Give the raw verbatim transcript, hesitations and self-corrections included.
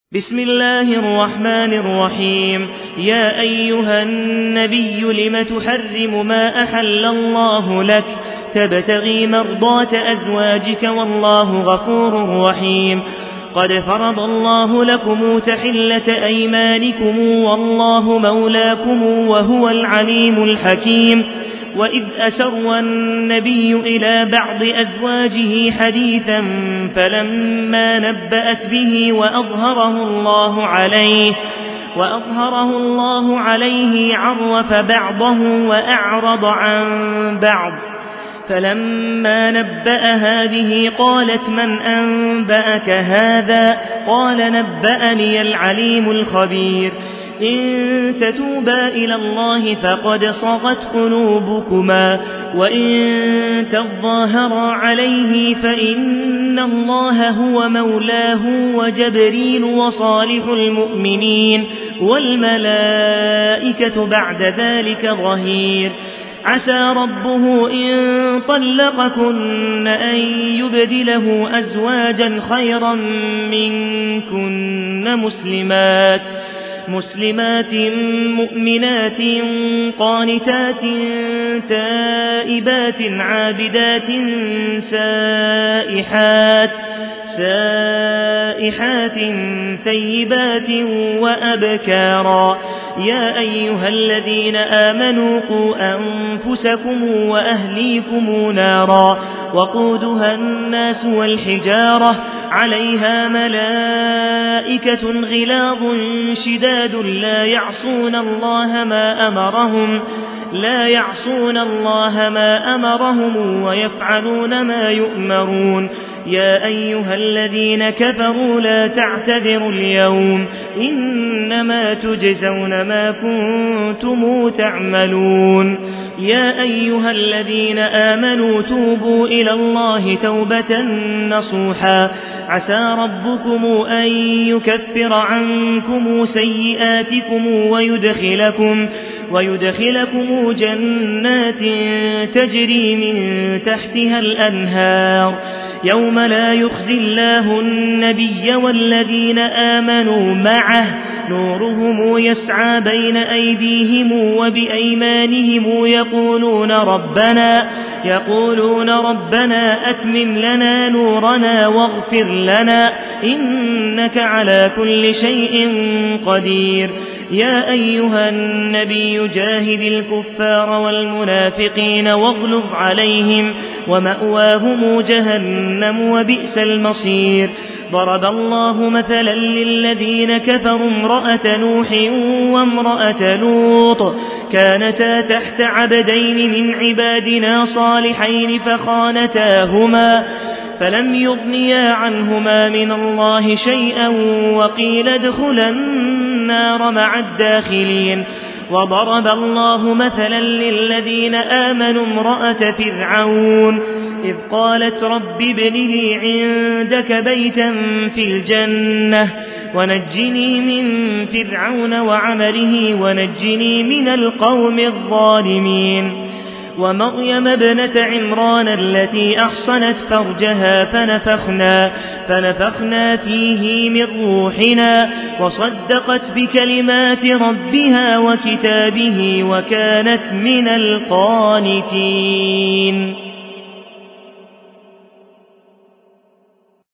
بسم الله الرحمن الرحيم. يا أيها النبي لم تحرم ما أحل الله لك تبتغي مرضات أزواجك والله غفور رحيم. قد فرض الله لكم تحلة أيمانكم والله مولاكم وهو العليم الحكيم. وإذ أسر النبي إلى بعض أزواجه حديثا فلما نبأت به وأظهره الله عليه وأظهره الله عليه عرف بعضه وأعرض عن بعض. فلما نبأها به قالت من أنبأك هذا؟ قال نبأني العليم الخبير. إن تتوبا إلى الله فقد صغت قلوبكما وإن تظاهرا عليه فإن الله هو مولاه وجبريل وصالح المؤمنين والملائكة بعد ذلك ظهير. عسى ربه إن طلقكن أن يبدله أزواجا خيرا منكن مسلمات مسلمات مؤمنات قانتات تائبات عابدات سائحات سائحات ثيبات وأبكارا. يا أيها الذين آمنوا قوا أنفسكم وأهليكم نارا وقودها الناس والحجارة عليها ملائكة غلاظ شداد لا يعصون الله ما أمرهم لا يعصون الله ما أمرهم ويفعلون ما يؤمرون. يا أيها الذين كفروا لا تعتذروا اليوم إنما تجزون ما كنتم تعملون. يا أيها الذين آمنوا توبوا إلى الله توبة نصوحا عسى ربكم أن يكفر عنكم سيئاتكم ويدخلكم ويدخلكم جنات تجري من تحتها الأنهار يوم لا يخزي الله النبي والذين آمنوا معه نورهم يسعى بين أيديهم وبأيمانهم يقولون ربنا يقولون ربنا أتمم لنا نورنا واغفر لنا إنك على كل شيء قدير. يا أيها النبي جاهد الكفار والمنافقين واغلظ عليهم ومأواهم جهنم وبئس المصير. ضرب الله مثلا للذين كفروا امرأة نوح وامرأة لوط كانتا تحت عبدين من عبادنا صالحين فخانتاهما فلم يغنيا عنهما من الله شيئا وقيل ادخلا النار مع الداخلين. وضرب الله مثلا للذين آمنوا امرأة فرعون إذ قالت رب ابن لي عندك بيتا في الجنة ونجني من فرعون وعمله ونجني من القوم الظالمين. ومريم ابنة عمران التي أحصنت فرجها فنفخنا, فنفخنا فيه من روحنا وصدقت بكلمات ربها وكتابه وكانت من القانتين.